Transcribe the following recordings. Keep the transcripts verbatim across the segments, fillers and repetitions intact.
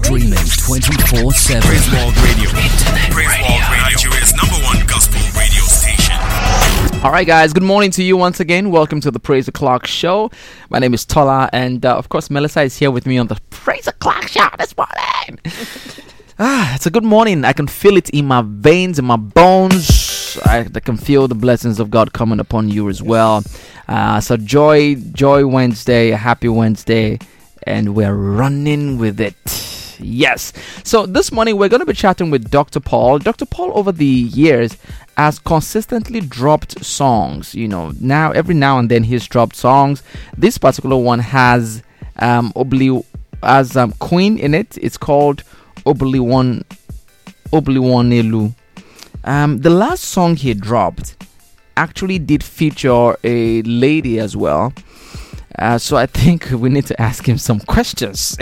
Streaming twenty-four seven. Praise World Radio. Internet Praise radio. World Radio. Nigeria's number one gospel radio station. All right, guys. Good morning to you once again. Welcome to the Praise the Clock Show. My name is Tola, and uh, of course, Melissa is here with me on the Praise the Clock Show this morning. ah, it's a good morning. I can feel it in my veins, in my bones. I, I can feel the blessings of God coming upon you as well. Uh, so, joy, joy Wednesday, a happy Wednesday, and we're running with it. Yes. So this morning we're going to be chatting with Doctor Paul. Doctor Paul over the years has consistently dropped songs. You know, now every now and then he's dropped songs. This particular one has um Obli has um, Queen in it. It's called Obliwan Obliwanelu. Um, the last song he dropped actually did feature a lady as well. Uh, so I think we need to ask him some questions.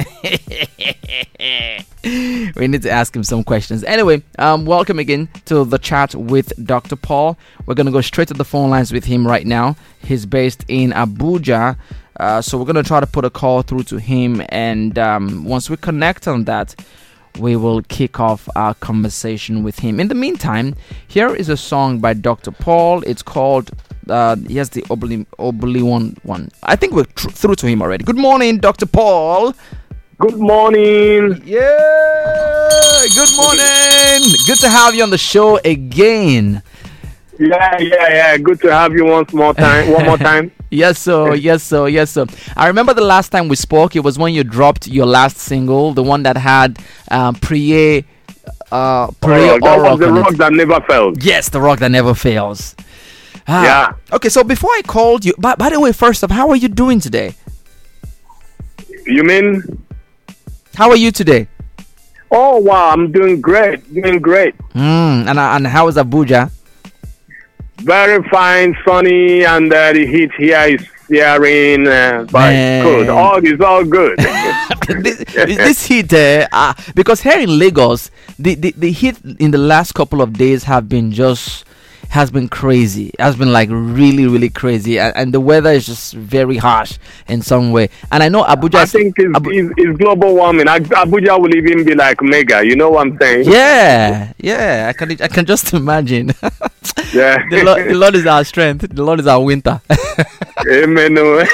we need to ask him some questions. Anyway, um, welcome again to the chat with Doctor Paul. We're going to go straight to the phone lines with him right now. He's based in Abuja. Uh, so we're going to try to put a call through to him. And um, once we connect on that, we will kick off our conversation with him. In the meantime, here is a song by Doctor Paul. It's called... Uh, he has the Obli Obli one one. I think we're tr- through to him already. Good morning, Doctor Paul. Good morning. Yeah. Good morning. Good to have you on the show again. Yeah, yeah, yeah. Good to have you once more time. One more time. Yes, sir. Yes, sir. Yes, sir. I remember the last time we spoke. It was when you dropped your last single, the one that had um, Priye. Uh, Priye oh, that was the rock that never fails. Yes, the rock that never fails. Ah, yeah. Okay, so before I called you, by, by the way, first off, how are you doing today? You mean? How are you today? Oh, wow, I'm doing great. Doing great. Mm, and, uh, and how is Abuja? Very fine, sunny, and uh, the heat here is searing, uh, but Man. good. All is all good. this, this heat, uh, uh, because here in Lagos, the, the, the heat in the last couple of days have been just... has been crazy. Has been like really, really crazy, and, and the weather is just very harsh in some way. And I know Abuja. I think it's, Abu- it's, it's global warming. Abuja will even be like mega. You know what I'm saying? Yeah, yeah. I can, I can just imagine. Yeah. the, Lord, the Lord is our strength. The Lord is our winter. Amen.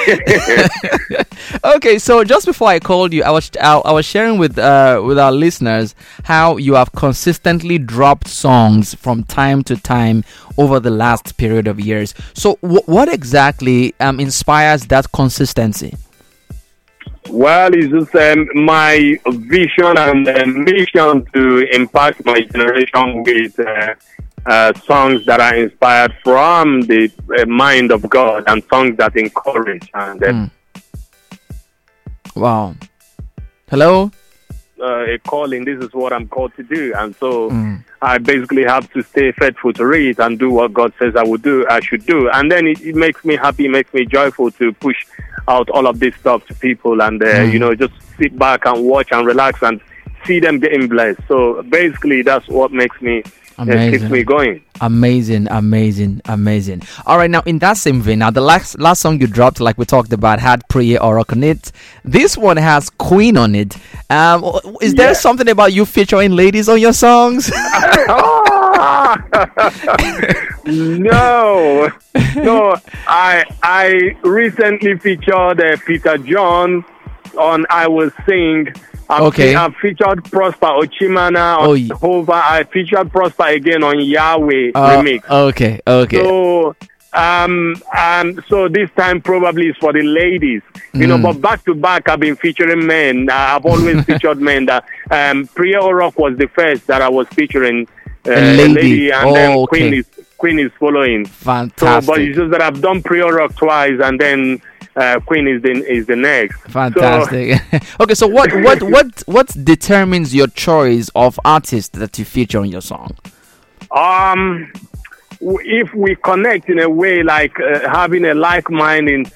Okay, so just before I called you, I was I, I was sharing with uh with our listeners how you have consistently dropped songs from time to time over the last period of years. So, w- what exactly um inspires that consistency? Well, it's just um, my vision and uh, mission to impact my generation with uh, uh, songs that are inspired from the uh, mind of God and songs that encourage. And uh, Mm. Wow. Hello? uh, a calling, this is what I'm called to do. And so Mm. I basically have to stay faithful to it and do what God says I would do, I should do. And then it, it makes me happy, it makes me joyful to push out all of this stuff to people and, uh, Mm. you know, just sit back and watch and relax and see them getting blessed. So basically, that's what makes me, uh, keeps me going. Amazing, amazing, amazing. All right, now in that same vein, now the last last song you dropped, like we talked about, had Priye Orok on it. This one has Queen on it. Um, is there Yeah. something about you featuring ladies on your songs? no, no. I I recently featured uh, Peter John on I Will Sing. I've, Okay. I've featured Prosper Ochimana on Oh, y- Jehovah. I featured Prosper again on Yahweh Uh, remix. okay, okay. So, um, um, so this time probably is for the ladies, you know. Mm. But back to back, I've been featuring men. Uh, I've always featured men. That um, Priya Orok was the first that I was featuring. Uh, A lady. and Oh, then okay. Queen is Queen is following. So, Fantastic. but it's just that I've done Priya Orok twice, and then uh, Queen is the is the next. Fantastic. Okay, so what what what what determines your choice of artist that you feature on your song? So, um, w- if we connect in a way like uh, having a like mind in.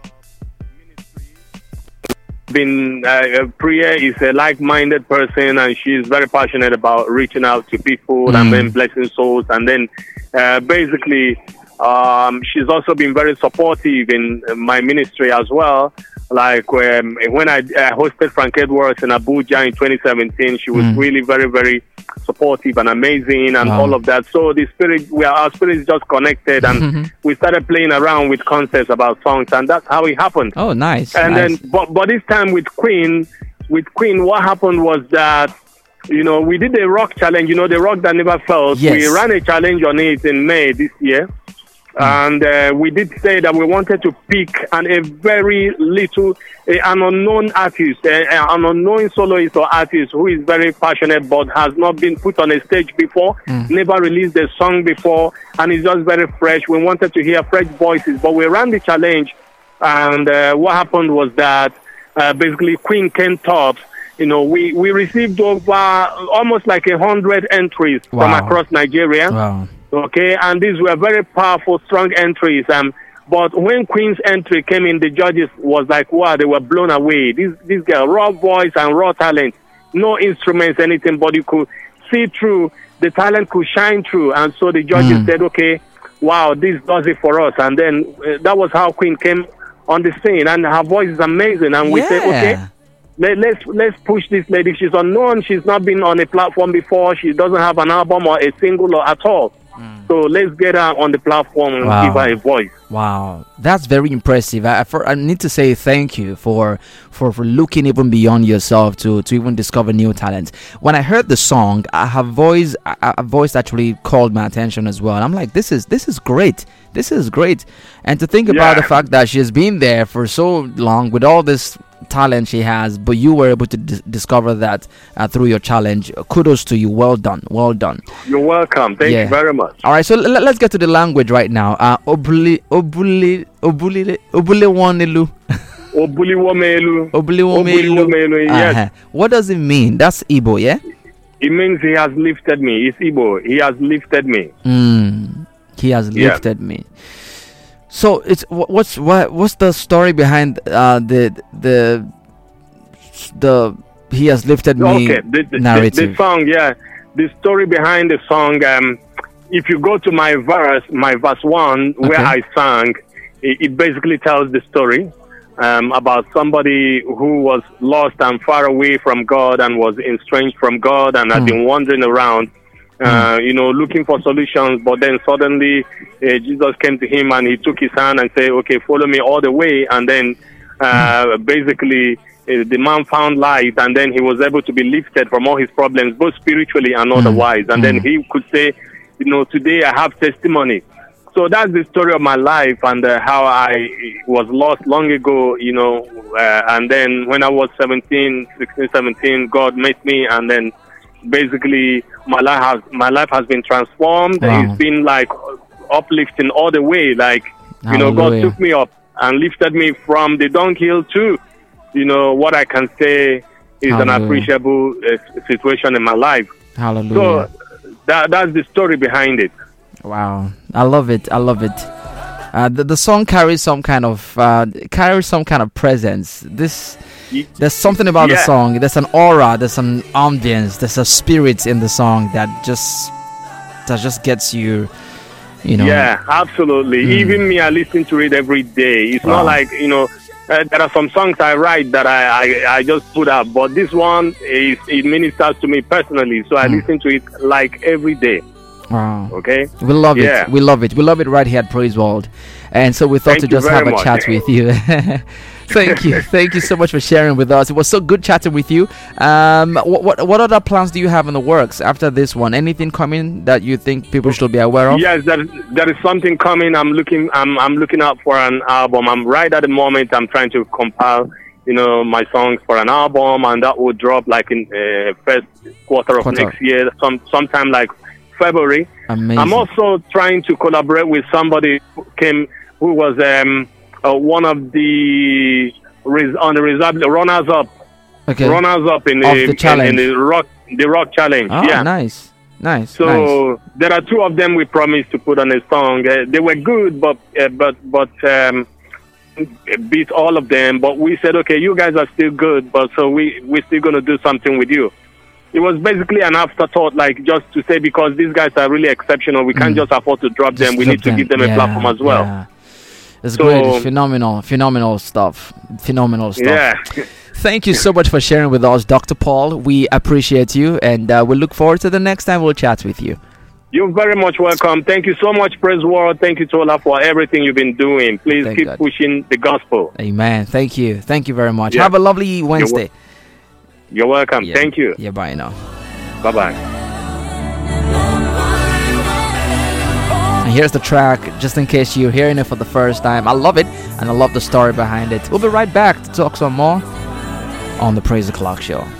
Been uh, Priya is a like-minded person, and she's very passionate about reaching out to people Mm. and then blessing souls. And then, uh, basically, um, she's also been very supportive in uh, my ministry as well. Like um, when I uh, hosted Frank Edwards in Abuja in twenty seventeen, she was Mm. really very, very supportive and amazing and Wow. all of that. So the spirit, we are, our spirits just connected, and we started playing around with concepts about songs, and that's how it happened. Oh, nice. And nice. then, but, but this time with Queen, with Queen, what happened was that, you know, we did a rock challenge, you know, the rock that never felt. Yes. We ran a challenge on it in May this year. And uh, we did say that we wanted to pick an, a very little, a, an unknown artist, a, an unknown soloist or artist who is very passionate but has not been put on a stage before, Mm. never released a song before, and is just very fresh. We wanted to hear fresh voices, but we ran the challenge, and uh, what happened was that uh, basically Queen came top. You know, we, we received over almost like a hundred entries Wow. from across Nigeria. Wow. Okay, and these were very powerful, strong entries. Um, but when Queen's entry came in, the judges was like, wow, they were blown away. This this girl, raw voice and raw talent, no instruments, anything, but you could see through, the talent could shine through. And so the judges Mm. said, okay, wow, this does it for us. And then uh, that was how Queen came on the scene, and her voice is amazing. And we said, okay, Yeah. let, let's let's push this lady. She's unknown. She's not been on a platform before. She doesn't have an album or a single or at all. So let's get her on the platform and Wow. give her a voice. Wow, that's very impressive. I, for, I need to say thank you for, for for looking even beyond yourself to to even discover new talent. When I heard the song, uh, her voice, uh, her voice actually called my attention as well. I'm like, this is this is great. This is great. And to think about Yeah. the fact that she's been there for so long with all this talent she has, but you were able to dis- discover that uh, through your challenge. Kudos to you. Well done. Well done. You're welcome. Thank Yeah. you very much. All right, so l- let's get to the language right now. Uh, obuli, obuli, obuli, obuli wanelu, Obuliwomelu. obuli Obuliwomelu, yes. What does it mean? That's Igbo, yeah. It means he has lifted me. It's Igbo. He has lifted me. Mm, he has Yeah. lifted me. So it's wh- what's what, what's the story behind uh, the the the he has lifted me Okay, the, the, the, narrative? the song, yeah. The story behind the song, um, if you go to my verse, my verse one, where Okay. I sang, it, it basically tells the story um, about somebody who was lost and far away from God and was estranged from God and had Mm. been wandering around, uh, you know, looking for solutions. But then suddenly uh, Jesus came to him and he took his hand and said, okay, follow me all the way. And then uh, basically uh, the man found light, and then he was able to be lifted from all his problems, both spiritually and otherwise. And then Mm. he could say, you know, today I have testimony. So that's the story of my life and uh, how I was lost long ago, you know, uh, and then when I was seventeen, sixteen, seventeen, God met me, and then basically my life has my life has been transformed. Wow. It's been like uplifting all the way, like, you know, God Hallelujah. took me up and lifted me from the dunghill to, you know, what I can say is an Hallelujah. appreciable uh, situation in my life. Hallelujah. So that that's the story behind it. Wow, I love it. I love it. Uh, the, the song carries some kind of uh, carries some kind of presence. This there's something about the Yeah. song. There's an aura. There's an ambience. There's a spirit in the song that just that just gets you. You know. Yeah, absolutely. Mm. Even me, I listen to it every day. It's Wow. not like, you know, uh, there are some songs I write that I, I, I just put up, but this one is it ministers to me personally, so I Mm. listen to it like every day. Wow. Okay. We love Yeah. it. We love it. We love it right here at Praise World. And so we thought Thank to you just very have a much. chat with you. Thank you. Thank you so much for sharing with us. It was so good chatting with you. Um, what, what what other plans do you have in the works after this one? Anything coming that you think people should be aware of? Yes, there, there is something coming. I'm looking. I'm I'm looking out for an album. I'm right at the moment. I'm trying to compile, you know, my songs for an album, and that will drop like in uh, first quarter of Quarter. next year, some sometime like February. Amazing. I'm also trying to collaborate with somebody who came, who was um, uh, one of the res- on the reserve runners up, okay. runners up in Of the, the challenge. in, in the rock the rock challenge. Oh, yeah. nice. Nice. So nice. there are two of them we promised to put on a song. Uh, they were good, but uh, but but um, beat all of them. But we said, okay, you guys are still good, but so we we're still gonna do something with you. It was basically an afterthought, like just to say because these guys are really exceptional, we can't Mm. just afford to drop Just them. We drop need to them. give them a Yeah, platform as well. yeah. It's So- great. It's phenomenal, phenomenal stuff. Phenomenal stuff. Yeah. Thank you so much for sharing with us, Doctor Paul. We appreciate you, and uh, we look forward to the next time we'll chat with you. You're very much welcome. Thank you so much, Praise World. Thank you, Tola, for everything you've been doing. Please Thank keep God. pushing the gospel. Amen. Thank you. Thank you very much. Yeah. Have a lovely Wednesday. You're welcome. Yeah. Thank you. Yeah, bye now. Bye-bye. And here's the track, just in case you're hearing it for the first time. I love it, and I love the story behind it. We'll be right back to talk some more on the Praise the Clock Show.